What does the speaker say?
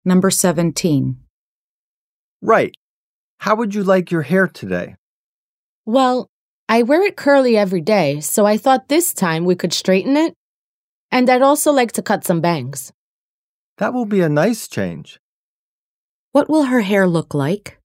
Number 17. Right. How would you like your hair today? Well, I wear it curly every day, so I thought this time we could straighten it. And I'd also like to cut some bangs. That will be a nice change. What will her hair look like?